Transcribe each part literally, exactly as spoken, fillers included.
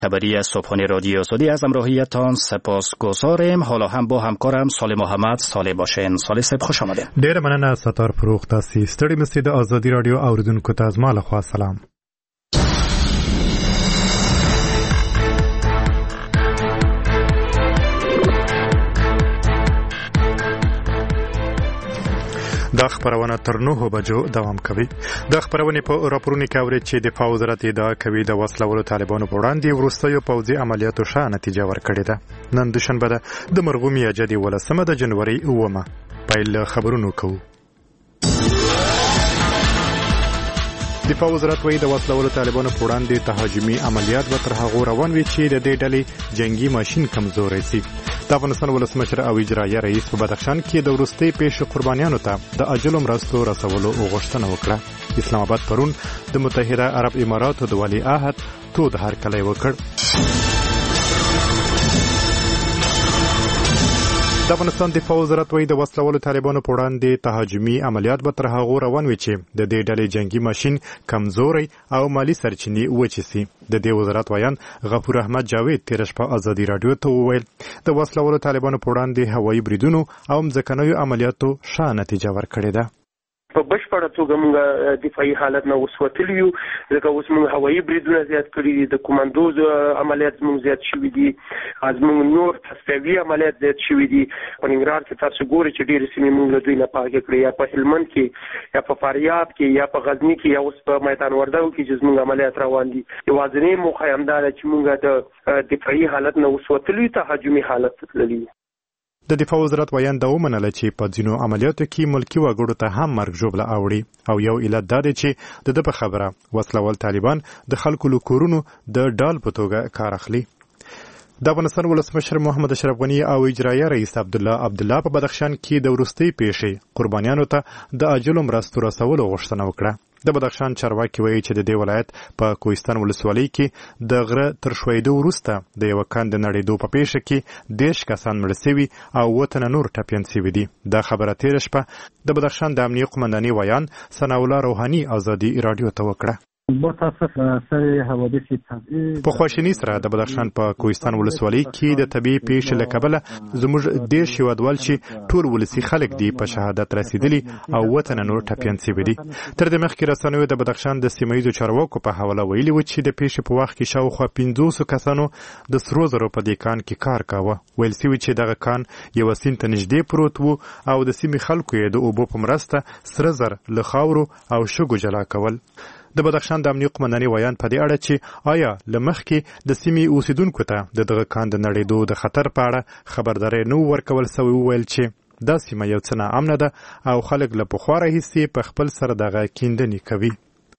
خبری صبحانه رادیو سعودی از امروهیتان سپاسگزاریم. حالا هم با همکارم صالح محمد صالح باشین. صالح صاحب خوش آمدید. ډیر مننه ستار فروغ تاسو ستړي مستید آزادی رادیو اوریدونکو ته زما له خوا سلام. دا خبرونه تر نهو بجو دوام کوي. د خبرونې په راپورونو کې اوري چې دفاع وزارت ادعا کوي د وسلوالو طالبانو په وړاندې وروستیو پوځي عملیاتو ښه نتیجه ورکړې ده. نن دوشنبه ده د مرغوم میاجدي ولسمه د جنوري اومه. پیل خبرونو کوو. دفاع وزارت وایي د وسلوالو طالبانو په وړاندې تهاجمي عملیات به تر هغو روان وي چې د دې ډلې جنگي ماشین کمزوری سي. د افغانستان ولسمشر او اجرایه رئیس په بدخشان کې د وروستي پیښې قربانیانو ته د اجل مرستو رسولو غوښتنه وکړه. اسلام آباد پرون د متحده عرب اماراتو د ولی عهد تود هرکلی وکړ. د افغانستان دفاع وزارت وایي د وسلوالو طالبانو په وړاندې تهاجمي عملیات به تر هغو روان وي چې د دې ډلې جنگي ماشین کمزوری او مالی سرچینې وچې سي. د دې وزارت وایان غفور احمد جاوید تېره شپه ازادي راډیو ته وویل د وسلوالو طالبانو په وړاندې هوایي بریدونو او مځکنیو عملیاتو ښه نتیجه ورکړې ده. په بشپړه توګه موږ دفاعي حالت نه وسوتلی یو، ځکه اوس موږ هوایي بریدونه زیات کړي دي، د کوماندوز عملیات موږ زیات شوي دي، از موږ نور تصفیوي عملیات زیات شوي دي. په ننګرهار کې تاسو ګورئ چې ډېرې سیمې موږ له دوی نه پاکې کړې، یا په هلمند کې یا په فاریاب کې یا په غزني کې یا اوس په میدان وردګو کې چې زموږ عملیات روان دي. یوازینۍ موخه یې همدا ده چې موږ د دفاعي حالت نه وسوتلی تهاجمي حالت ته تللي. د دفاع وزارت وایان دا ومنله چې په ځینو عملیاتو کې ملکی وګړو ته هم مرګ ژوبله اوړي او یو علت دا دی چې د ده په خبره وسلوال طالبان د خلکو له کورونو د ډال په توګه کار اخلي. د افغانستان ولسمشر محمد اشرف غني او اجرایه رئیس عبدالله عبدالله په بدخشان کې د وروستۍ پیښې قربانیانو ته د اجلو مرستو رسولو غوښتنه وکړه. د بدخشان چارواکي وایي چې د دې ولایت په کوهستان ولسوالۍ کې د غره تر ښویېدو وروسته د یوه کان د نړېدو په پیښه کې دېرش کسان مړه سوي او اووه تنه نور ټپیان سوي دي. دا خبره تېره شپه د بدخشان د امنیې قمندانۍ ویان ثناءالله روحاني ازادي راډیو ته وکړه. په خواشینۍ سره د بدخشان په کوهستان ولسوالۍ کې د طبیعي پیښې له کبله زموږ دېرش هېوادوال چې ټول ولسي خلک دي په شهادت رسېدلي او اووه تنه نور ټپیان سوي دي. تر دې مخکې رسنیو د بدخشان د سیمه ییزو چارواکو په حواله ویلي وو چې د پیښې په وخت کې شاوخوا پنځوسو کسانو د سرو زرو په دې کان کې کار کاوه. ویل سوي چې دغه کان یوه سیند ته نږدې پروت و او د سیمې خلکو یې د اوبو په مرسته سره زر له خاورو او شګو جلا کول. د بدخشان د امنیې قمندانۍ ویان په دې اړه چې آیا له مخکې د سیمې اوسیدونکو ته د دغه کان د نړېدو د خطر په اړه خبرداری نه ورکول سوی، وویل چې دا سیمه یو څه ناامنه ده او خلک له پخوا راهیسې په خپل سره دغه کیندنې کوي.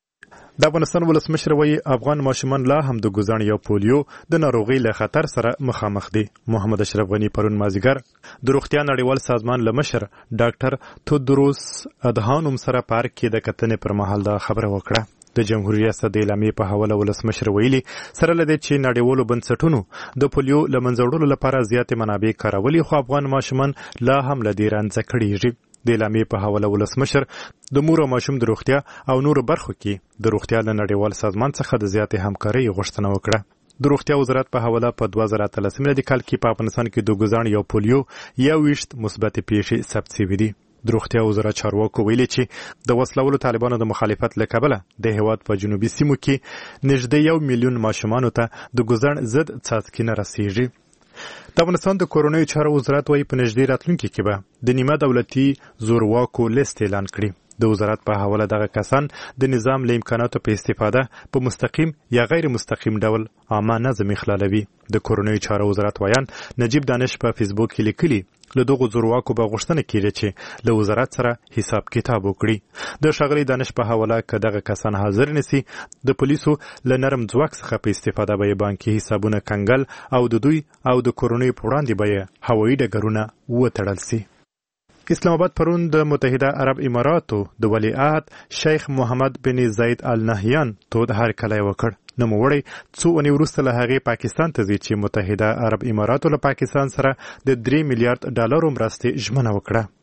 د افغانستان ولسمشر وایي افغان ماشومان لا هم د ګوزڼ یا پولیو د ناروغۍ له خطر سره مخامخ دي. محمد اشرف غني پرون مازدیګر د روغتیا نړیوال سازمان له مشر ډاکټر تودروس ادهانوم سره پارک کې د کتنې پر مهال دا خبره وکړه. د جمهوریت ریاست د اعلامیې په حواله ولسمشر ویلي سره له دې چې نړیوالو بنسټونو د پولیو له منځه وړلو لپاره زیاتې منابع کارولي، خو افغان ماشومان لا هم له دې رنځه کړېږي. د اعلامیې په حواله ولسمشر د مور او ماشوم د روغتیا او نورو برخو کې د روغتیا له نړیوال سازمان څخه د زیاتې همکارۍ غوښتنه وکړه. د روغتیا وزارت په حواله په دوه زره اتلسم میلادي کال کې په افغانستان کې د ګوزڼ یا پولیو یوویشت مثبتې پیښې ثبت شوي دي. د روغتیا وزارت چارواکو ویلي چې د وسلوالو طالبانو د مخالفت له کبله د هېواد په جنوبي سیمو کې نږدې یو میلیون ماشومانو ته د ګوزڼ ضد څاڅکي نه رسېږي. د افغانستان د کورنیو چارو وزارت وایي په نږدې راتلونکي کې به د نیمه دولتي زورواکو لیست اعلان کړي. د وزارت په حواله دغه کسان د نظام له امکاناتو په استفاده په مستقیم یا غیر مستقیم ډول عامه نظم اخلالوي. د کورنیو چارو وزارت ویان نجیب دانش په فیسبوک کې لیکلي له دغو زورواکو به غوښتنه کېږي چې له وزارت سره حساب کتاب وکړي. د ښاغلي دانش په حواله که دغه کسان حاضر نسی د پولیسو له نرم ځواک څخه په استفاده به یې بانکي حسابونه کنګل او د دوی او د کورنیو په وړاندې به یې هوایي ډګرونه وتړل سي. اسلام آباد پرون د متحده عرب اماراتو د ولی عهد شیخ محمد بن زاید ال نهیان تود هرکلی وکړ. نوموړی څو اونۍ وروسته له هغې پاکستان ته ځي چې متحده عرب اماراتو له پاکستان سره د درې میلیارډ ډالرو مرستې ژمنه وکړه.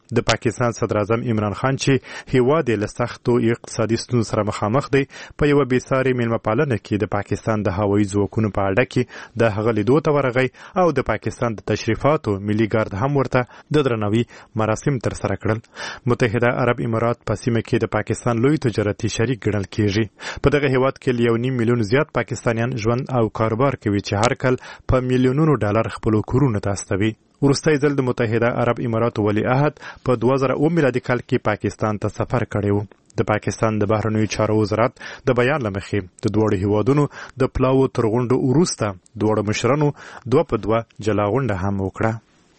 د پاکستان صدر اعظم عمران خان چې هیواد له سختو اقتصادي ستونزو سره مخامخ دی په یو بېساري میلمه پالنه کې د پاکستان د هوایي ځواکونو په اړه کې د هغه لیدو ته ورغی او د پاکستان د تشریفاتو ملي ګارد هم ورته د درناوي مراسم ترسره کړل. متحده عرب امارات په سیمه کې د پاکستان لوی تجارتي شریک ګڼل کیږي. په دغه هیواد کې یو نیم میلیون زیات پاکستانیان ژوند او کاروبار کوي چې هر کال په میلیونونو ډالر خپل کورونه ته استوي. وروستی ځل د متحده عرب اماراتو ولی عهد په دوه زره اووه میلادي کال کې پاکستان ته سفر کړی و. د پاکستان د بهرنیو چارو وزارت د بیان له مخې د دواړو هیوادونو د پلاو تر غونډو وروسته دواړو مشرانو دوه په دوه جلا غونډه هم وکړه.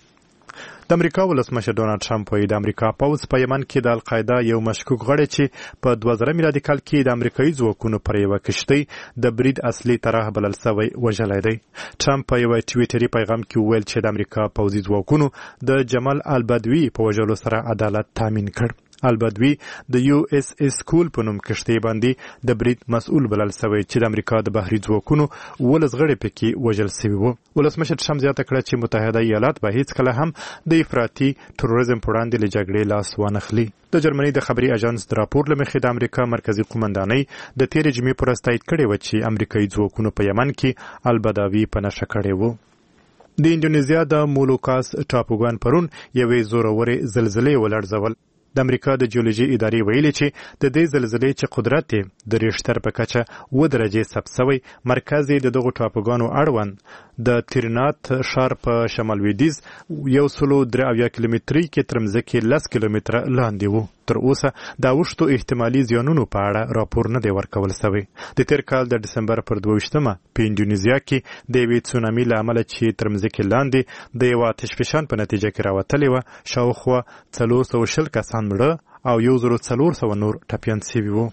د امریکا ولسمشر ډونالډ ټرمپ وایي د امریکا پوځ په یمن کې د القاعده یو مشکوک غړی چې په دوه زره میلادي کال کې د امریکایي ځواکونو پر یوه کښتۍ د برید اصلي طرح بلل سوی وژلی دی. ټرمپ په یوه ټویټري پیغام کې وویل چې د امریکا پوځي ځواکونو د جمال البدوي په وژلو سره عدالت تامین کړ. البدوي د یو اس اس کول په نوم کښتۍ باندې د برید مسؤل بلل سوی چې د امریکا د بحري ځواکونو ولس غړي پکې وژل سوي وو. ولسمشر ټرمپ زیاته کړه چې متحده ایالات به هیڅکله هم د افراطي تروریزم په وړاندې له جګړې لاس وانخلي. د جرمني د خبري اژانس د راپور له مخې د امریکا مرکزی قومندانۍ د تېرې جمعې پر ورځ تایید کړې وه چې امریکایي ځواکونو په یمن کې البدوي په نښه کړی وو. د انډونیزیا د مولوکاس ټاپوګان پرون یوې زورورې زلزلې ولړزول. د امریکا د جیولوژي ادارې ویلي چې د دې زلزلې چې قدرت د ریشتر په کچه اووه درجې ثبت شوی مرکز یې د دغو ټاپوګانو اړوند د ترینات ښار په شمال لویدیځ یو سلو درې اویا کیلومترۍ کې تر مځکې لس کیلومتره لاندې و. تر اوسه د اوښتو احتمالي زیانونو په اړه راپور نه دی ورکول سوی. د تیر کال د ډسمبر پر دوه ویشتمه په انډونیزیا کې د یوې سونامي له امله چې تر مځکې لاندې د یوه آتشفشان په نتیجه کې راوتلې وه شاوخوا څلور سوه شل کسان مړه او یو زرو څلور سوه نور ټپیان سوي وو.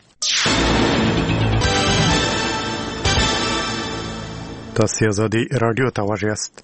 تاسې ازادي راډیو ته غوږ یاست.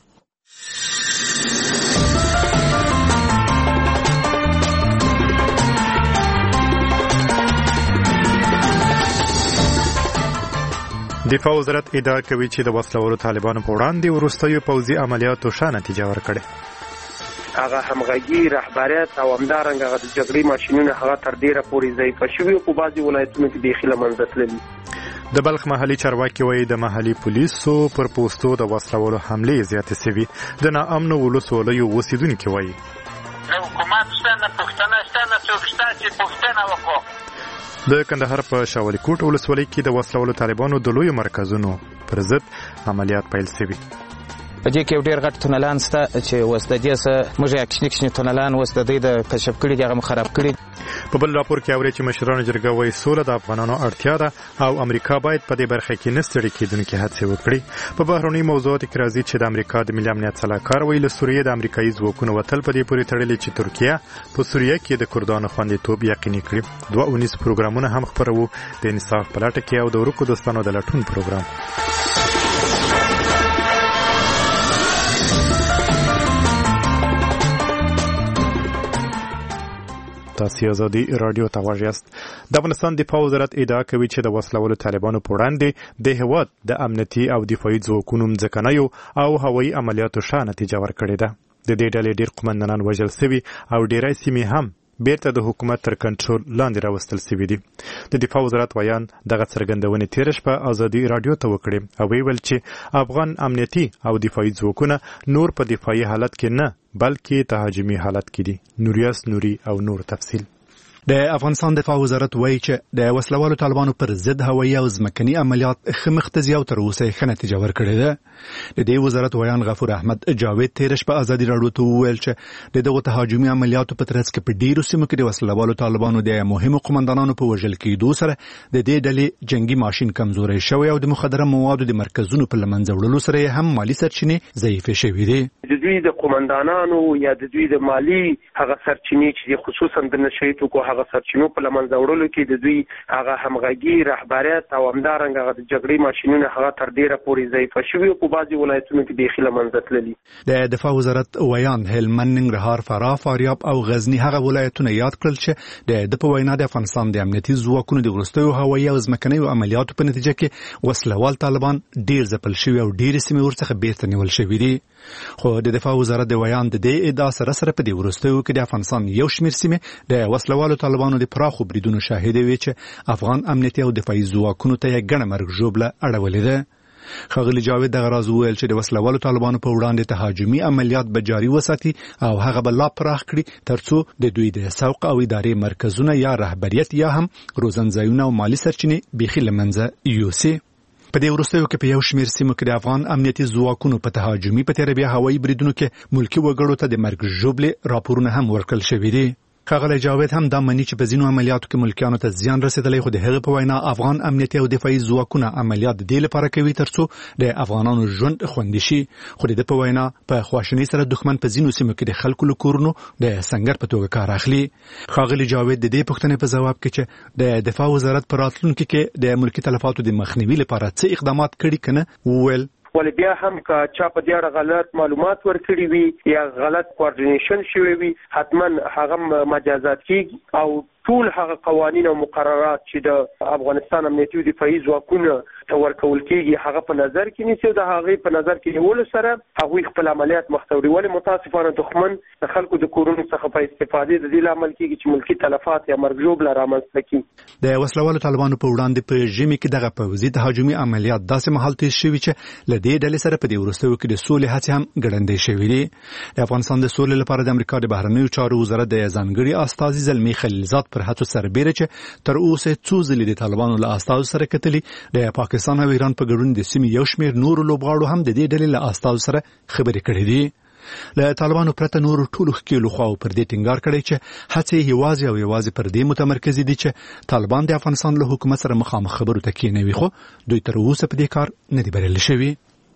دفاع وزارت ادعا کوي چې د وسلوالو طالبانو په وړاندې وروستیو پوځي عملیاتو ښه نتیجه ورکړې. هغه همغږي رهبریت او همدارنګه هغه د جګړې ماشینونه هغه تر ډیره پورې ضعیفه شوي او په بعضې ولایتونو کې بیخي له منځه تللي. د بلخ محلي چارواکي وایي د محلي پولیسو پر پوستو د وسلوالو حملې زیاتې سوي. د ناامنو ولسوالیو اوسېدونکي وایي د حکومت شته نه پوښتنه شته نه څوک شته چې پوښتنه وکړو. د کندهار په شاولي کوټ ولسوالۍ کې د وسلوالو طالبانو د لویو مرکزونو پر ضد عملیات پیل شوي. په دې کې یو ډېر غټ تونلان شته چې اوس د دې څه موږ یې کشني کشني تونلان اوس د دوی د کشف کړي دي هغه مو خراب کړي. په بل راپور کې اوري چې مشرانو جرګه وایي سوله د افغانانو اړتیا ده او امریکا باید په دې برخه کې نه ستړې کېدونکې هڅې وکړي. په بهرنیو موضوعاتو کې راځي چې د امریکا د ملي امنیت سلاکار وایي له سوریې د امریکایي ځواکونو وتل په دې پورې تړلي چې ترکیه په سوریه کې د کردانو خوندیتوب یقیني کړي. دوه اونیز پروګرامونه هم خپروو د انصاف په لټه کې او د ورکو دوستانو د لټون پروګرام. تاسې ازادي راډیو ته غوږ یاست. د افغانستان دفاع وزارت ادعا کوي چې د وسلوالو طالبانو په وړاندې د هیواد د امنیتي او دفاعي ځواکونو مځکنیو او هوایي عملیاتو ښه نتیجه ورکړې ده. د دې ډلې ډېر قومندانان وژل سوي او ډېری سیمې هم بیرته د حکومت تر کنټرول لاندې راوستل سوي دي. د دفاع وزارت ویان دغه څرګندونې تېره شپه ازادي راډیو ته وکړې او ویل چې افغان امنیتي او دفاعي ځواکونه نور په دفاعي حالت کې نه بلکې تهاجمي حالت کې دي. نوریاس نوري او نور تفصیل. د افغانستان دفاع وزارت وایي چې د وسلوالو طالبانو پر ضد هوایي او ځمکني عملیات ښه مخته ځي او تر اوسه یې ښه نتیجه ورکړې ده. د دې وزارت ویان غفور احمد جاوید تېره شپه ازادي راډیو ته وویل چې د دغو تهاجمي عملیاتو په ترڅ کې په ډېرو سیمو کې د وسلوالو طالبانو د مهمو قومندانانو په وژل کېدو سره د دې ډلې جنګي ماشین کمزوری شوی او د مخدره موادو د مرکزونو په له منځه وړلو سره یې هم مالي سرچینې ضعیفې شوي دي. د دوی د قومندانانو یا د دوی د مالي هغه سرچینې چې خصوصا د نشه یي توکو هغه سرچینو په لمنځه وړلو کې د دوی هغه همغږي رهبریت او همدارنګه هغه د جګړې ماشینونه هغه تر ډیره پورې ضعیفه شوي او په بعضي ولایتونو کې بیخي لمنځه تللي. د دفاع وزارت ویان هلمند، ننګرهار، فراه، فاریاب او غزنی هغه ولایتونه یاد کړل چې د د په وینا د افغانستان د امنیتي ځواکونو د وروستیو هوایي او ځمکنیو عملیاتو په نتیجه کې وسلوال طالبان ډیر ځپل شوي او ډیرې سیمې ورڅخه بیرته نیول شوي دي. خو د دفاع وزارت د ویان د دې ادعا سره سره په دې وروستیو کې د افغانستان یو شمېر سیمې د وسلوالو طالبانو د پراخو بریدونو شاهد وي چې افغان امنیتي او دفاعي ځواکونو ته یې ګڼه مرګ ژوبله اړولې ده. ښاغلي جاوید دغه راز وویل چې د وسلوالو طالبانو په وړاندې تهاجمي عملیات به جاري وساتي او هغه به لا پراخ کړي ترڅو د دوی د سوق او ادارې مرکزونه یا رهبریت یا هم روزنځایونه او مالی سرچینې بیخي له منځه یوسي. په دې وروستیو کې په یو شمېر سیمو کې د افغان امنیتي ځواکونو په تهاجمي په تیره بیا هوایي بریدونو کې ملکي وګړو ته د مرګ ژوبلې راپورونه هم ورکړل شوي دي. ښاغلی جاوید هم دا مني چې په ځینو عملیاتو کې ملکیانو ته زیان رسېدلی، خو د هغې په وینا افغان امنیتي او دفاعي ځواکونه عملیات د دې لپاره کوي ترڅو د افغانانو ژوند خوندي شي. خو د ده په وینا په خواشینۍ سره دښمن په ځینو سیمو کې د خلکو له کورونو د سنګر په توګه کار اخلي. ښاغلي جاوید د دې پوښتنې په ځواب کې چې د دفاع وزارت په راتلونکي کې د ملکي تلفاتو د مخنیوي لپاره څه اقدامات کړي که نه، وویل ولې بیا هم که چا په دې اړه غلط معلومات ورکړي وي یا غلط کوارډینیشن شوی وي حتما هغه مجازات کیږي او ټول هغه قوانین او مقررات چې د افغانستان امنیتي او دفاعي ځواکونو ته ورکول کیږي هغه په نظر کې نیسي او د هغې په نظر کې نیولو سره هغوی خپل عملیات مخته وړي. ولې متاسفانه دښمن د خلکو د کورونو څخه په استفادې د دې لامل کیږي چې ملکي تلفات یا مرګ ژوبله رامنځته کړي. د وسلوالو طالبانو په وړاندې په ژمي کې دغه پوځي تهاجمي عملیات داسې مهال تېر شوي چې له دې ډلې سره په دې وروستیو کې د سولې هڅې هم ګړندۍ شوي دي. د افغانستان د سولې لپاره د امریکا د بهرنیو چارو وزارت د ځانګړي استازي زلمي خلیلزاد پر هڅو سربېره چې تر اوسه څو ځلې د طالبانو له استازو سره کتلي، د پاکستان او ایران په ګډون د سیمې یو شمېر نورو لوبغاړو هم د دې ډلې له استازو سره خبرې کړې دي. له طالبانو پرته نورو ټولو ښکېلو خواو پر دې ټینګار کړی چې هڅې یوازې او یوازې پر دې متمرکزې دي چې طالبان د افغانستان له حکومت سره مخامخ خبرو ته کېنوي، خو دوی تر اوسه په دې کار نه دي بریالي شوي.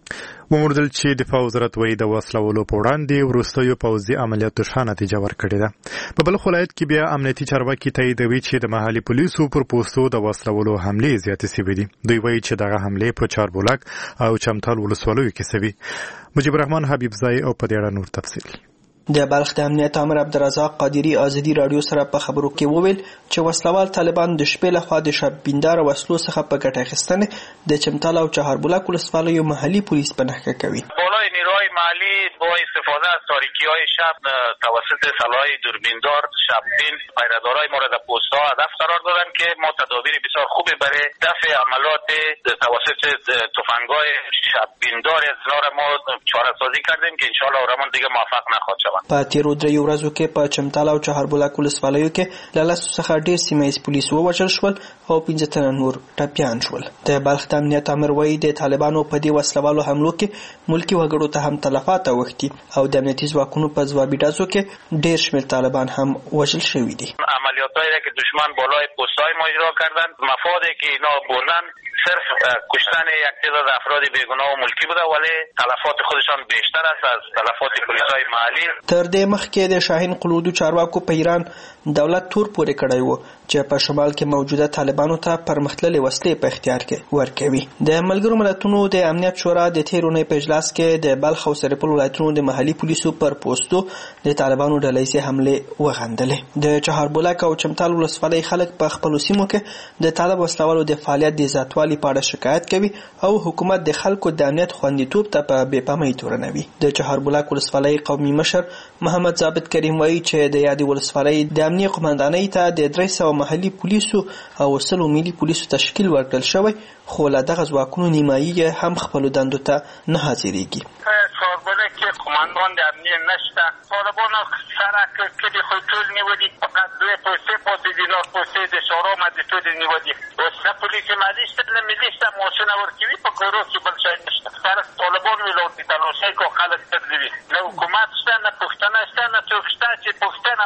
وموندل چې دفاع وزارت وایي د وسلوالو په وړاندې وروستیو پوځي عملیاتو ښه نتیجه ورکړې ده. په بلخ ولایت کې بیا امنیتي چارواکي تاییدوي چې د محلي پولیسو پر پوستو د وسلوالو حملې زیاتې شوې دي. دوی وایي چې دغه حملې په چاربولک او چمتال ولسوالیو کې شوي. مجيب الرحمن حبیبزای او په دې اړه نور تفصیل. د بلخ د امنیت امر عبدالرزاق قادری ازادي رادیو سره په خبرو کې وویل چې وسلوال طالبان د شپې لخوا د شب بیندار وسلو څخه په ګټه اخیستنې د چمتال او چهاربولک ولسوالیو محلي پولیس په نښه کوي. بالای نیروهای محلی با استفاده از تاریکی‌های شب توسط سلاح دوربیندار شببین پیره‌دارای مورد پست‌ها هدف قرار دادن که ما تدابیر بسیار خوبی برای دفع عملات توسط تفنگ‌های شببیندار از نار ما چاره‌سازی کردیم که ان شاء الله اورمان دیگه موفق نخواهد شد. په تیرو دریو ورځو کې په چمتال او چهاربولک ولسوالیو کې له لسو څخه ډېر سیمه ییز پولیس ووژل شول او پنځه تنه نور ټپیان شول. د بلخ د امنیت امر وایي د طالبانو په دې وسلوالو حملو کې ملکي وګړو ته هم تلفات اوښتي او د امنیتي ځواکونو په ځوابي ډزو کې ډېر شمېر طالبان هم وژل شوي دي. عملیاتایی که دشمن بالای پست‌های ما اجرا کردند، مفادی که اینا بردن صرف کشتن یک تعداد افراد بیگناه و ملکی بوده، ولی تلفات خودشان بیشتر است از تلفات پلیسای محلی. تر دې مخکې د شاهین قلودو چارواکو په ایران دولت تور پورې کړی و چې په شمال کې موجوده طالبانو ته پرمختللې وسلې په اختیار کې ورکوي. د ملګرو ملتونو د امنیت شورا د تیر اونۍ په اجلاس کې د بلخ او سرپل ولایتونو د محلي پولیسو پر پوستو د طالبانو ډلهییزې حملې وغندلې. د چهاربولک او چمتال ولسوالۍ خلک په خپلو سیمو کې د طالب وسلوالو د فعالیت د زیاتوالي په اړه شکایت کوي او حکومت د خلکو د امنیت خوندیتوب ته په بې پامۍ تورنوي. د چهاربولک ولسوالۍ قومي مشر محمد ثابت کریم وایي چې د یادې ولسوالۍ د امنیه قومندانۍ ته د درې سوه محلي پولیسو او سلو ملي پولیسو تشکیل ورکړل شوی، خو له دغه ځواکونو نیمایي هم خپلو دندو ته نه حاضرېږي. چهاربولک کې قماندان د امنیه نشته. طالبانو سرک کلي خو ټول نیولي، فقط دوی پوستې پاتې دي، نور پوستې د شورا مدې ټولې نیولي. اوس نه پولیس محلي شته نه ملي شته، ماشونه ورکوي په کورو کې بل شی نشته. سره طالبان ویلو چې تلاشۍ کو خلک تدلوي، نه حکومت شته نه پوښتنه شته نه څوک شته چې پوښتنه وکړو.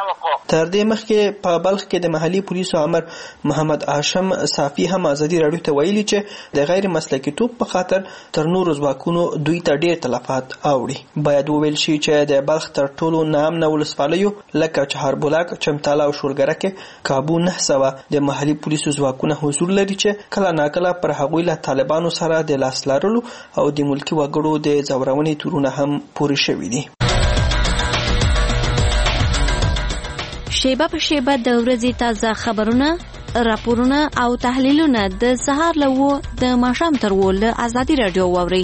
تر دې مخکې په بلخ کې د محلي پولیسو امر محمد هاشم صافي هم ازادي راډیو ته ویلي چې د غیر مسلکي توپ په خاطر تر نورو ځواکونو دوی ته ډېر تلفات اوړي. باید وویل شي چې د بلخ تر ټولو ناامنه ولسوالیو لکه چهاربلاک، چمتاله او شورګره کې کابو نه سوه د محلي پولیسو ځواکونه حضور لري چې کله ناکله پر هغوی له طالبانو سره د لاس لرلو او د ملکي وګړو د ځورونې تورونه هم پورې شوي دي. شیبه په شیبه د ورځې تازه خبرونه، راپورونه او تحلیلونه د سهار له اوه د ماښام تر اوه له ازادي راډیو واورئ.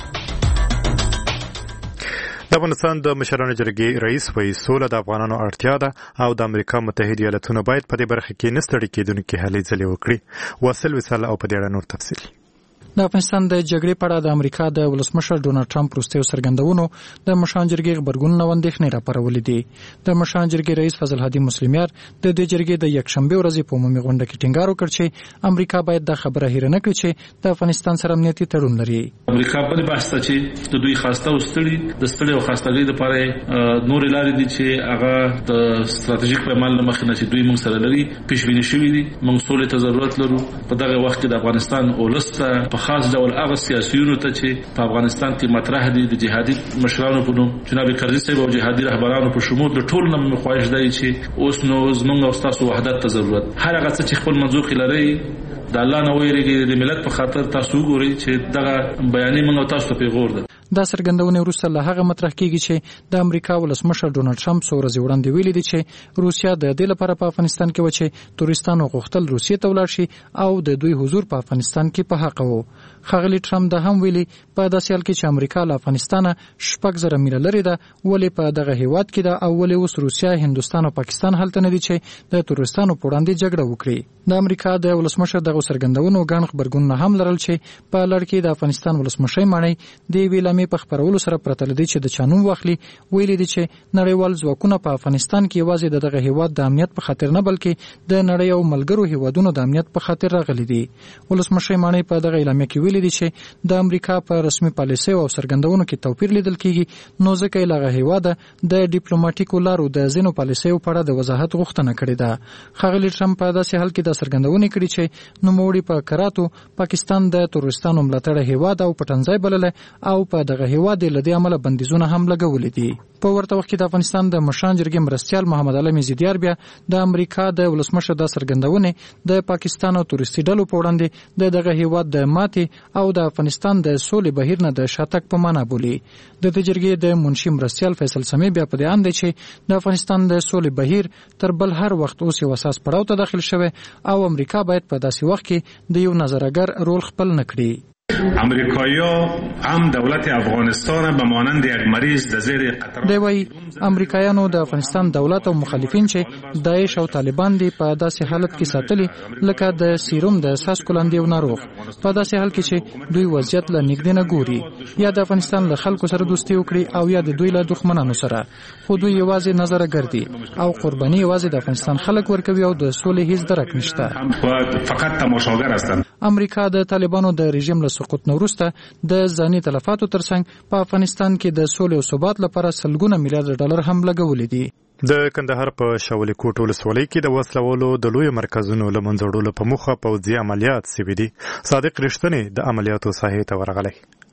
د افغانستان د مشرانو جرګې رئیس وایي سوله د افغانانو اړتیا ده او د امریکا متحده ایالتونو باید په دې برخه کې نه ستړي کېدونکې هلې ځلې وکړي. واصل وصال او په دې اړه نور تفصیل. د افغانستان د جګړې په اړه د امریکا د ولسمشر ډونالډ ټرمپ وروستیو څرګندونو د مشرانو جرګې غبرګونونه او اندېښنې راپارولې دي. د مشرانو جرګې رئیس فضل هادي مسلمیار د دې جرګې د یکشنبې ورځې په عمومي غونډه کې ټینګار وکړ چې امریکا باید دا خبره هېره نه کړي چې د افغانستان سره امنیتي تړون لري. امریکا په دې بحث ته چې د دوی خواسته او ستړي د ستړي او خواسته لپاره نور لارې دي چې هغه د ستراتیژیک پیمان له مخې نه چې دوی موږ سره لري پیشبیني شوي دي. موږ سولې ته ضرورت لرو. په دغه وخت کې د افغانستان اولس ته په خاص ډول هغه سیاسيونو ته چې په افغانستان کې مطرح دي د جهادي مشرانو په نوم جناب کرزي صاحب او جهادي رهبرانو په شمول د ټول نوم خواهش دی چې اوس نو زمونږ او تاسو وحدت ته ضرورت هر هغه څه چې خپل منځو کې لري د الله نه ویریږي د ملت په خاطر تاسو ګورئ چې دغه بیانې موږ تاسو ته پیغور ده. دا څرګندونه وروسته له هغه مطرح کیږي چې د امریکا ولسمشر ډونالډ ټرمپ څو ورځې وړاندې ویلي دي چې روسیا د دې لپاره په افغانستان کې و چې تورستانو غوښتل روسیې ته ولاړ شي او د دوی حضور په افغانستان کې په حق وو. ښاغلي ټرمپ دا هم ویلي په داسې حال کې چې امریکا له افغانستانه شپږ زره میله لرې ده ولې په دغه هیواد کې ده او ولې اوس روسیا، هندوستان او پاکستان هلته نه دي چې د تورستانو په وړاندې جګړه وکړي. د امریکا د ولسمشر دغه څرګندونو ګڼ غبرګونونه هم لرل چې په لړ کې د افغانستان ولسمشر ماڼۍ د یوې لامې په خپرولو سره پرته لدی چې د چانوم واخلي ویلي دي چې نړیوال ځواکونه په افغانستان کې یوازې د دغه هیواد د امنیت په خاطر نه بلکې د نړۍ او ملګرو هیوادونو د امنیت په خاطر راغلي دي. ولسمشر ماڼۍ په دغه اعلامیه کې ویلي دي چې د امریکا په رسمي پالیسۍ او څرګندونو کې توپیر لیدل کیږي نو ځکه یې لغه هیواد د ډیپلوماټیکو لارو د ځینو پالیسیو په اړه د وضاحت غوښتنه کړې ده. ښاغلي ټرمپ په داسې حال کې د څرګندونې کړې چې نوموړي په کراتو پاکستان د تورستانو ملاتړ هیواد او پټنځای بلل او په دغه هیواد له دې عمله بندیزونه هم لګولې دي. په ورته وخت کې د افغانستان د مشرانو جرګې مرستیال محمد علي زیدیار بیا د امریکا د ولسمشر د څرګندونې د پاکستان او تورستي ډلو په وړاندې د دغه هیواد د ماتې او د افغانستان د سولې بهیر نه د شاتګ په معنا بولي. د دې جرګې د منشي مرستیال فیصل سمي بیا په دې اند دی چې د افغانستان د سولې بهیر تر بل هر وخت اوس یو اساس پړاو ته داخل شوی او امریکا باید په داسې وخت کې د یو نظرګر رول خپل نه کړي. امریکایی‌ها هم دولت افغانستان به مانند یک مریض د زیر خطر دی وایي امریکایانو د افغانستان دولت او مخالفین چې داعش او طالبان دي په داسې حالت کې ساتلي لکه د سیروم د څاڅکو لاندې یو ناروغ په داسې حال کې چې دوی وضعیت له نږدې نه ګوري یا د افغانستان له خلکو سره دوستي وکړي او یا د دوی له دښمنانو سره خو دوی یوازې نظرګر دي او قرباني یوازې د افغانستان خلک ورکوي او د سولې هیڅ درک نشته. فقط تماشاگر هستند. امریکا د طالبانو د رژیم له سقوط نه وروسته د ځاني تلفاتو ترڅنګ په افغانستان کې د سولې او ثبات لپاره سلګونه میلیارډ ډالر هم لګولې دي. د کندهار په شاولي کوټ ولسوالۍ کې د وسلوالو د لوی مرکزونو له منځه وړلو په موخه پوځي عملیات شوي دي. صادق رښتینی د عملیاتو ساحې ته ورغلی.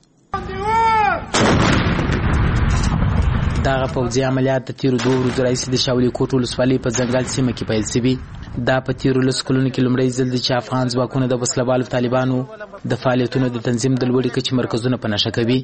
دغه پوځي عملیات د تیرو دوه ورځو راهیسې د شاولي کوټ ولسوالۍ په ځنګل سیمه کې پیل شوي. دا په تیرو لس کلونو کې لومړی ځل دی چې افغان ځواکونه د وسلوالو طالبانو د فعالیتونو د تنظیم د لوړې کچې مرکزونه په نښه کوي.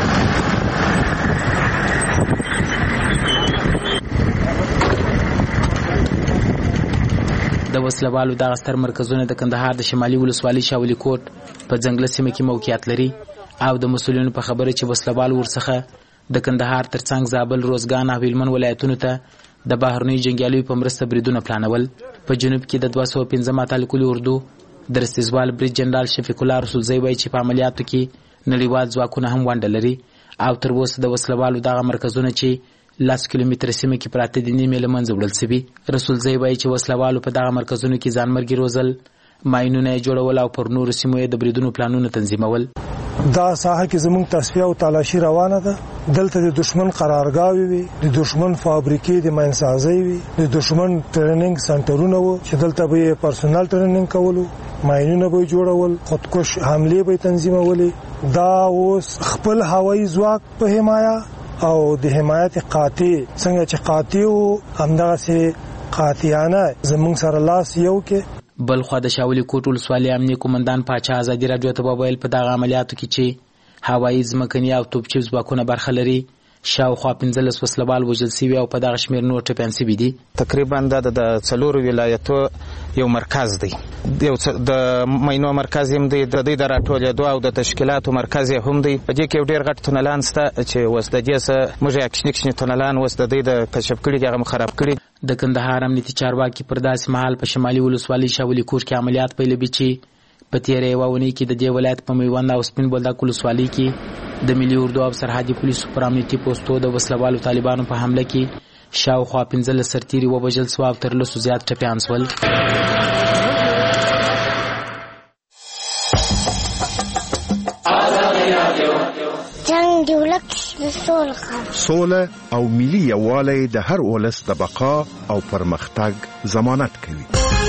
د وسلوالو دغه ستر مرکزونه د کندهار د شمالي ولسوالۍ شاولي کوټ په ځنګله سیمه کې موقعیت لري او د مسؤلینو په خبره چې وسلوال ورڅخه د کندهار ترڅنګ زابل، روزګان او هلمند ولایتونو ته د بهرنیو جنګیالیو په مرسته بریدونه پلانول. په جنوب کې د دوه سوه پنځم اتلکلي اردو د رستیزوال برید جنرال شفیق الله رسولزی وایي چې په عملیاتو کې نړیوال ځواکونه هم ونډه لري او تر اوسه د وسلوالو دغه مرکزونه چې لس کیلومتره سیمه کې پراته دي نیمې له منځه وړل شوي. رسولزی وایي چې وسلوالو په دغه مرکزونو کې ځانمرګي روزل، ماینونه یې جوړول او پر نورو سیمو یې د بریدونو پلانونه تنظیمول. دا ساحه کې زموږ تصفیه او تلاشي روانه ده دلته د دشمن قرارګاوي وي، د دشمن فابریکې د ماینسازي وي، د دشمن ټریننګ سنټرونه وو چې دلته به پرسونل ټریننګ کولو، ماینونه به جوړول، خودکش حمله به تنظیمولې. دا اوس خپل هوایي ځواک په حمایه او د حمایت قاطع څنګه چې قاطع وو همدغه سي قاطعانه زمونږ سره لاس یو کې. بل خو د شاولي کوټ ولسوالۍ امنیه قومندان پاچا ازادي راډیو ته وویل په دغه عملیاتو کې چې هوایي ځمکني او توپچیز ځواکونه برخه لري، شاوخوا پنځلس وسلوال وژل شوي او په دغه شمېر نور ټپیان شوي دي. تقریبا دا د څلورو ولایتو یو مرکز دی، یو د مینو مرکز هم دی، د دې د راټولېدو او د تشکیلاتو مرکز هم دی. په دې کې یو ډېر غټ تونلان شته چې اوس د دې څه موږ یې کشني کشني تونلان اوس د دې د کشف کړي دي، هغه خراب کړي. د کندهار امنیتي چارواکي پر داسې مهال په شمالي ولسوالۍ شاولي کوټ کې عملیات پیلوي چې په تېره یوه اونۍ کې د دې ولایت په میوند او سپین بولدک ولسوالۍ کې د ملي اردو او سرحدي پولیسو پر امنیتي پوستو د وسلوالو طالبانو په حمله کې شاوخوا پنځلس سرتیري ووژل سوه او تر لسو زیات ټپیان شول. جنګ د ولس د سوله او ملي یووالی د هر ولس د بقا او پرمختګ ضمانت کوي.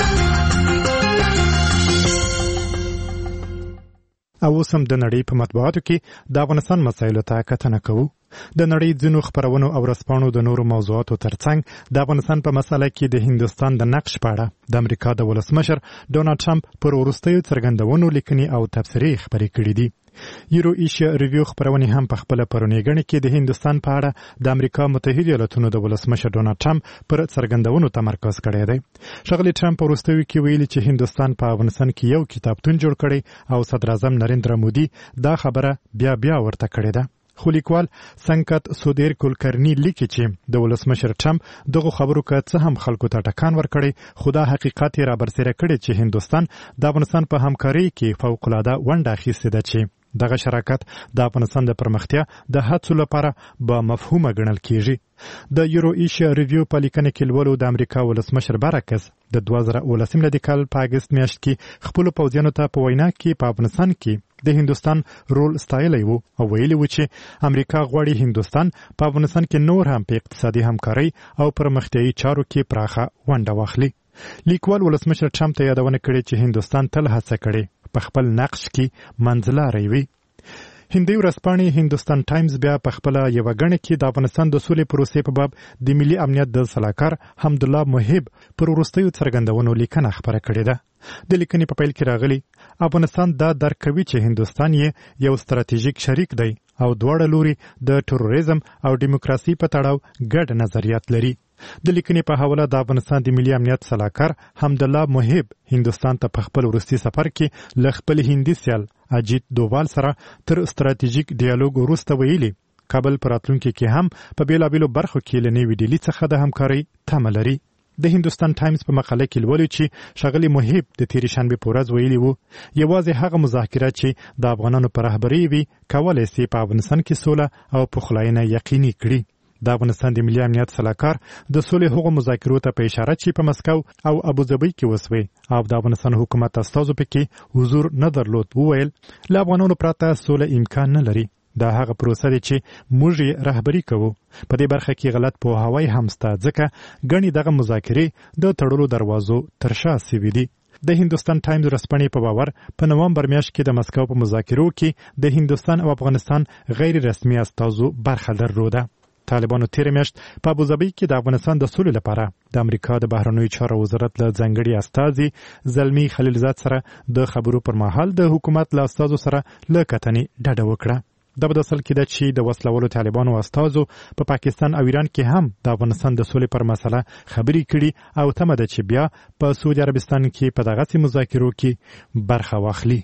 او اوسم د نړۍ په مطبوعاتو کې د افغانستان مسایلو ته کتنه کوو. د نړۍ ځینو خپرونو او رسپاڼو د نورو موضوعاتو ترڅنګ د افغانستان په مسله کې د هندوستان د نقش په اړه د امریکا د ولسمشر ډونالډ ټرمپ پر وروستیو څرګندونو لیکنې او تبصرې خپرې کړې دي. یورو ایشیا ریویو خپرونې هم په خپل پرونیګنې کې د هندوستان په اړه د امریکا متحده ایالاتونو د ولسمشر ډونالډ ټرمپ پر څرګندونو تمرکز کړی دی. ښاغلي ټرمپ په وروستیو کې ویلي چې هندوستان په افغانستان کې یو کتابتون جوړ کړی او صدر اعظم نریندرا مودي دا خبره بیا بیا ورته کړې ده. خو لیکوال سنکت سودیر کولکرنی لیکي چې د ولسمشر ټرمپ دغه خبرو که څه هم خلکو ته ټکان ورکړي، خو دا حقیقت یې رابرسېره کړی چې هندوستان د افغانستان په همکارۍ کې فوق‌العاده ونډه اخیستې ده چې دغه شراکت د افغانستان د پرمختیا د هڅو لپاره به مفهومه ګڼل کیږي. د یورو ایشیا ریویو په لیکنه کې لولو د امریکا ولسمشر برعکس د دوه زره اوولسم لدې کال په اګست میاشت کې خپلو پوځیانو ته په وینا کې په افغانستان کې د هندوستان رول ستایلی و او ویلي و چې امریکا غواړي هندوستان په افغانستان کې نور هم په اقتصادي همکارۍ او پرمختیایي چارو کې پراخه ونډه واخلي. لیکوال ولسمشر ټرمپ ته یادونه کړې چې هندوستان تل هڅه کړې په خپل نقش کې منځلاری وي. هندي ورځپاڼې هندوستان ټایمز بیا په خپل یو غنډه کې د افغانستان د سولې پروسې په باب د ملي امنیت د سلاکار حمدالله محب پر وروستیو څرګندونو لیکنه خبره کړې ده. د لیکنې په پیل کې راغلي افغانستان دا درک کوي چې هندوستان یې یو ستراتیژیک شریک دی او دواړه لوري د تروریزم او دیموکراسي په تړاو ګډ نظریات لري. د لیکنې په حواله د افغانستان د ملي امنیت سلاکار حمدالله محب هندوستان ته په خپل وروستي سفر کې له خپل هندي سیال اجیت دووال سره تر ستراتیژیک ډیالوګ وروسته ویلي کابل پر راتلونکي کې هم په بیلابیلو برخو کې له نوې ډیلي څخه د همکارۍ تمه لري. د هندوستان ټایمز په مقاله کې لولو چې ښاغلي محب د تېرې شنبې په ورځ ویلي وو یوازې هغه مذاکرات چې د افغانانو په رهبرۍ وي کولی سي په افغانستان کې سوله او پخلاینه یقیني کړي. د افغانستان د ملي امنیت سلاکار د سولې هغو مذاکرو ته په اشاره چې په مسکو او ابوظبي کې وسوي او د افغانستان حکومت استازو پکې حضور نه درلود وویل له افغانانو پرته سوله امکان نه لري. دا هغه پروسه ده چې موږ یې رهبري کوو. په دې برخه کې غلط پوهاوی هم شته ځکه ګڼې دغه مذاکرې د تړلو دروازو تر شا سوي دي. د هندوستان ټایمز ورځپاڼې په باور په نومبر میاشت کې د مسکو په مذاکرو کې د هندوستان او افغانستان غیر رسمي استازو برخه درلوده. طالبانو تیر میاشت په ابوظبي کې د افغانستان د سولې لپاره د امریکا د بهرنیو چارو وزارت له ځانګړي استازي زلمي خلیلزاد سره د خبرو پر مهال د حکومت له استازو سره له کتنې ډډه وکړه. دا په داسل کې ده چې د وسلوالو طالبانو استازو په پا پاکستان او ایران کې هم د افغانستان د سولې پر مسله خبرې کړي او تمه ده چې بیا په سعودي عربستان کې په دغسې مذاکرو کې برخه واخلي.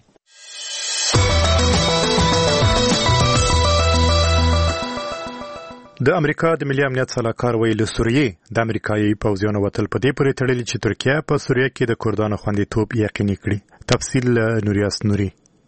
د امریکا د ملي امنیت سلاکار ویلي سوریې د امریکایي پوځیانو وتل په دې پورې تړلي چې ترکیه په سوریه کې د کردانو خوندیتوب یقیني کړي. تفصیل نوریاس نوري.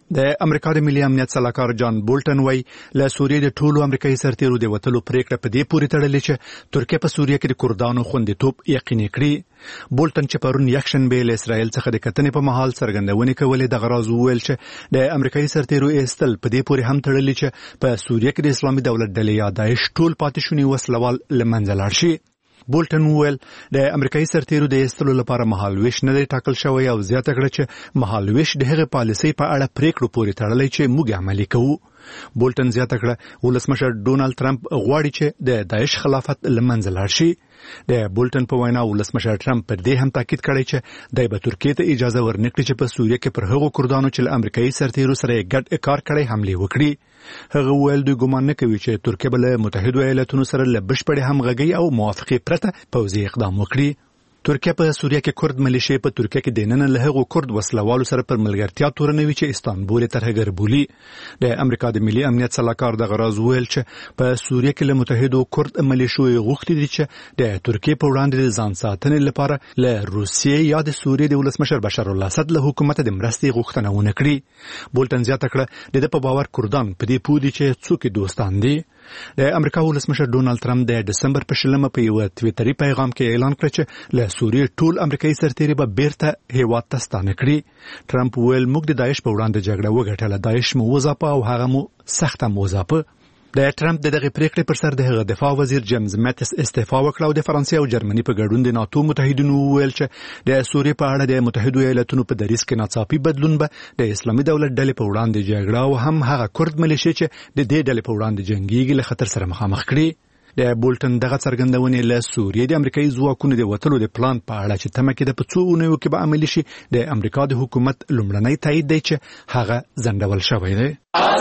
د امریکا د ملي امنیت سلاکار جان بولټن وای له سوریې د ټولو امریکایي سرتیرو د وټلو پریکړه په دې پورې تړلې چې ترکیه په سوریه کې د کردانو خوندیتوب یقیني کړي. بولټن چې پرون یکشنبه له اسرائیل څخه د کتنې په مهال څرګندونې کولې د غراز وویل چې د امریکایي سرتیرو ایستل په دې پورې هم تړلې چې په سوریه کې د اسلامي دولت ډلې یا داعش ټول پاتې شوني وسلوال لمنځه لاړ شي. بولټن وویل د امریکایي سرتیرو د ایستلو لپاره مهالویش نه دی ټاکل شوی او زیاته کړه چې مهالویش د هغې پالیسۍ په اړه پریکړو پورې تړلی چې موږ عملي کوو. بولټن زیاته کړه ولسمشر ډونالد ټرمپ غواړي چې د داعش خلافت لمنځه لاړ شي. د بولټن په وینا ولسمشر ټرمپ پر دې هم تاکید کړی چې د به ترکیې ته اجازه ورنکړي چې په سوریه کې پر هغو کردانو چې له امریکایي سرتیرو سره ګډ کار کړی حملې وکړي. هغه ویل دوی ګمان نه کوي چې ترکیه به له متحدو ایالاتونو سره له بشپړې همغږۍ او موافقې پرته پوځي اقدام وکړي. ترکیه په سوریه کې کورد ملیشې په ترکیه کې دننه له هغو کورد وسلوالو سره پر ملګرتیا تورنوي چې استانبول یې ترهګر بولي. د امریکا د ملي امنیت سلاکار د غراز ویل چې په سوریه کې له متحدو کورد ملیشو غوښتي دي چې د ترکیه په وړاندې د ځان ساتنې لپاره له روسیې یا د سوریې د ولسمشر بشار الاسد له حکومت د مرستې غوښتنه ونه کړي. بولټن زیاته کړه د په باور کردان په دې پوه دي چې څوک دوستان دي. د امریکا ولسمشر ډونالد ټرمپ د دسمبر په شلمه په یو تویټري پیغام کې اعلان کړ چې له سوریې ټول امریکایي سرتیري به بیرته هیواد ته ستانه کړي. ټرمپ ویل موږ د داعش په وړاندې جګړه وګټله، داعش مو وځاپه او هغه مو سخته موځاپه. د ټرمپ د دغه پریکړې پر سر د هغه دفاع وزیر جیمز ماتس استعفا وکړه او د فرانسې او جرمني په ګډون د ناتو متحدینو ویل چې د سوریې په اړه د متحدو ایالاتونو په دریځ کې ناڅاپي بدلون به د اسلامي دولت ډلې په وړاندې جګړه او هم هغه کورد ملیشې چې د دې ډلې په وړاندې جنګیږي له خطر سره مخامخ کړي. د بولټن دغه څرګندونې له سوریې د امریکایي ځواکونو د وټلو د پلان په اړه چې تمه کېده په څو اونیو کې به عملي شي د امریکا د حکومت لومړنی تایید دی چې هغه ځنډول شوی دی.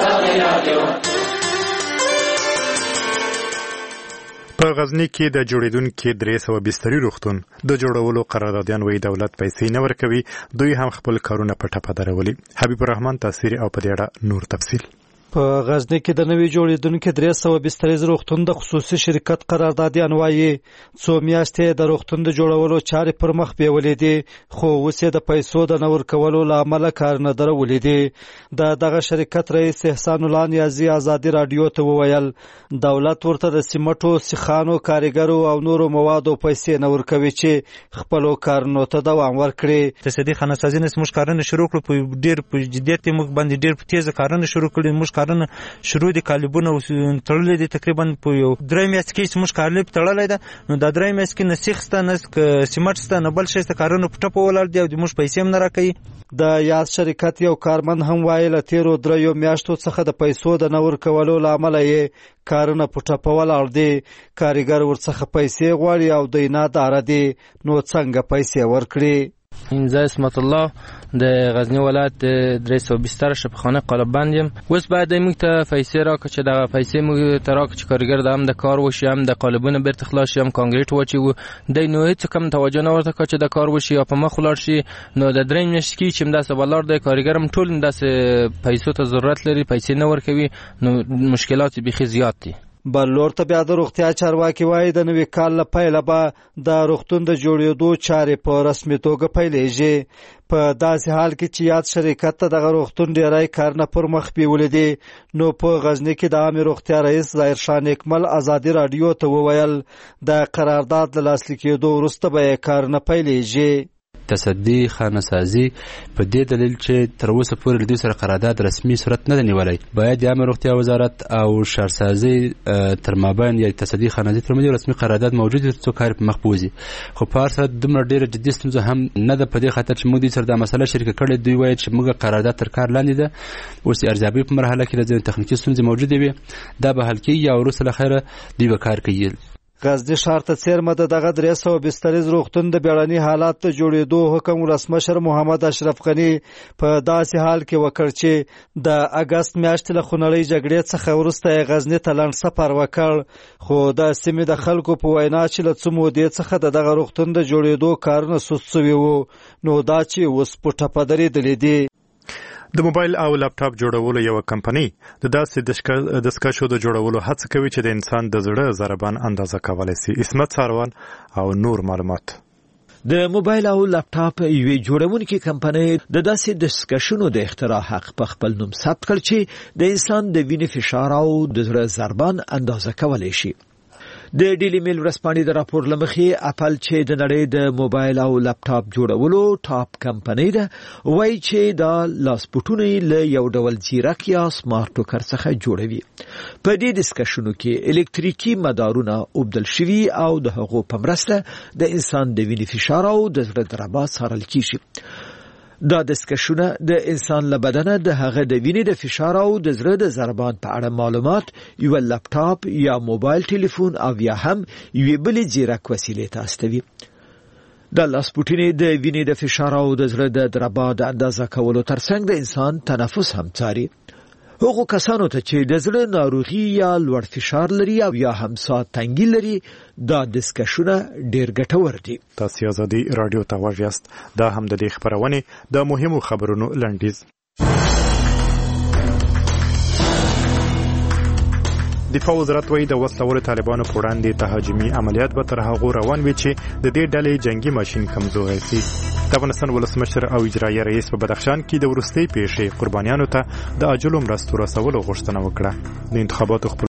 په غزني کې د جوړیدونکو درې سوه بستري روغتون د جوړولو قراردادیان وایي دولت پیسې نه ورکوي، دوی هم خپل کارونه په ټپه درولي. حبیب الرحمن تاثیر او په دې اړه نور تفصیل. په غزني کې د نوي جوړیدونکو درې سوه بستریز روغتون د خصوصي شرکت قراردادیان وایي څو میاشتې د روغتون د جوړولو چارې پر مخ بیولې دي، خو اوس یې د پیسو د نه ورکولو له امله کار نه درولې دي. د دغه شرکت رئیس احسان الله نیازي ازادي راډیو ته وویل دولت ورته د سیمټو، سیخانو، کارګرو او نورو موادو پیسې نه ورکوي چې خپلو کارونو ته دوام ورکړي. تصدیق خانسازي نه موږ کارونه شروع کړو، په ډېر په جدیت موږ باندې ډېر تیز کارونه شروع کړي. موږ کارونه شروع دي کالیبونه تړلې دي، تقریبا په یو درې میاشتې کې موږ کالیب تړلې ده. نو دا درې میاشتې کې نه سیخ شته نه سیمټ شته نه بل شی شته، کارونه په ټپه ولاړ دي او موږ پیسې هم نه راکوي. د یاد شرکت یو کارمند هم وایي له تیرو دریو میاشتو څخه د پیسو د نه ورکولو له امله یې کارونه په ټپه ولاړ دي. کارګر ورڅخه پیسې غواړي او دوی ناداره دي، نو څنګه پیسې ورکړي؟ اینجا اسمت الله د غزنی ولایت درې سوه بستر شفاخانه قالب بند یم. اوس باید موږ ته پیسې راکړي چې دغه پیسې موږ ته راکړي چې کارګر د هم د کار وشي، هم د قالبونه بیرته خلاص شي، هم کانکریټ واچوي. دی نو هېڅ کم توجه نه ورته کړه چې د کار وشي یا په مخ ولاړ شي. نو د درې میاشتې کې چې همداسې ولاړ دی، کارګر هم ټول همداسې پیسو ته ضرورت لري، پیسې نه ورکوي. نو مشکلات بیخي زیات دي. بلور ته بیا د روغتیا چارواکي وایي د نوي کال له پیله به د روغتون د جوړېدو چارې په رسمي توګه پیلېږي. په داسې حال کې چې یاد شرکت ته دغه روغتون ډیری کارونه پر مخ بیولې دي. نو په غزني کې د عامې روغتیا رئیس ظاهر شاه نیکمل ازادي راډیو ته وویل د قرارداد له لاسلیک کېدو وروسته به یې کارونه پیلېږي. تصدی خانسازي په دې دلیل چې تر اوسه پورې له دوی سره قرارداد رسمي صورت نه دی نیولی. باید د عامه روغتیا وزارت او شهرسازي تر مابین یا تصدی خانسازي تر مابین رسمي قرارداد موجود وي ترڅو کار په مخ بوځي. خو په هر صورت دومره ډېره جدي ستونزه هم نه ده، په دې خاطر چې موږ دوی سره دا مسله شریکه کړې. دوی وایي چې موږ قرارداد تر کار لاندې ده، اوس د ارزیابۍ په مرحله کې د ځینې تخنیکي ستونزې موجودې وي، دا به حل کېږي او وروسته له خیره دوی به کار کوي. غزني ښار ته څیرمه د دغه درې سوه بستریز روغتون د بیړني حالات ته جوړېدو حکم ولسمشر محمد اشرف غني په داسې حال کې وکړ چې د اګست میاشتې له خونړۍ جګړې څخه وروسته یې غزني ته لنډ سفر وکړ. خو د سیمې د خلکو په وینا چې له څو مودې څخه د دغه روغتون د جوړېدو کارونه سست سوي وو، نو دا چې اوس په ټپه درېدلي دي. د موبایل او لپټاپ جوړولو یو کمپنی د داسې دستکشو د جوړولو هڅه کوي چې د انسان د زړه ضربان اندازه کولای شي. اسمت ساروان او نور معلومات. د موبایل او لپټاپ یوې جوړونکې کمپنۍ د داسې دستکشونو د اختراع حق په خپل نوم ثبت کړ چې د انسان د وینې فشار او د زړه ضربان اندازه کولی شي. د ډیلی میل ورځپاڼې د راپور له مخې اپل چې د نړۍ د موبایل او لپټاپ جوړولو ټاپ کمپنۍ ده وایي چې دا لاسپوټونه له یو ډول ځیرک یا سمارټ ټوکر څخه جوړوي. په دې دسکشنو کې الکتریکي مدارونه اوبدل شوي او د هغو په مرسته د انسان د وینې فشار او د زړه ضربات څارل کیږي. دا دسکشونه د انسان له بدنه د هغه د وینې د فشار او د زړه د ضربان په اړه معلومات یو لپټاپ یا موبایل ټلیفون او یا هم یوې بلې ځیرک وسیلې ته استوي. د لاسپوټینې د وینې د فشار او د زړه د ضربات د اندازه کولو ترڅنګ د انسان تنفس هم څاري. هغو کسانو ته چې د زړه ناروغي یا لوړ فشار لري او یا هم ساه تنګي لري دا دسکشونه ډیر ګټور دي. تاسو ازادي رادیو ته غوږ یاست. دا هم د دې خبرونه د مهمو خبرونو لنډیز. دفاع وزارت وایي د وسلوالو طالبانو په وړاندې تهاجمي عملیات به تر هغو روان وي چې د دې ډلې جنگي ماشین کمزوری شي. د افغانستان ولسمشر او اجرایي رئیس په بدخشان کې د وروستۍ پیښې قربانیانو ته د عاجلو مرستو رسولو غوښتنه وکړه. د انتخاباتو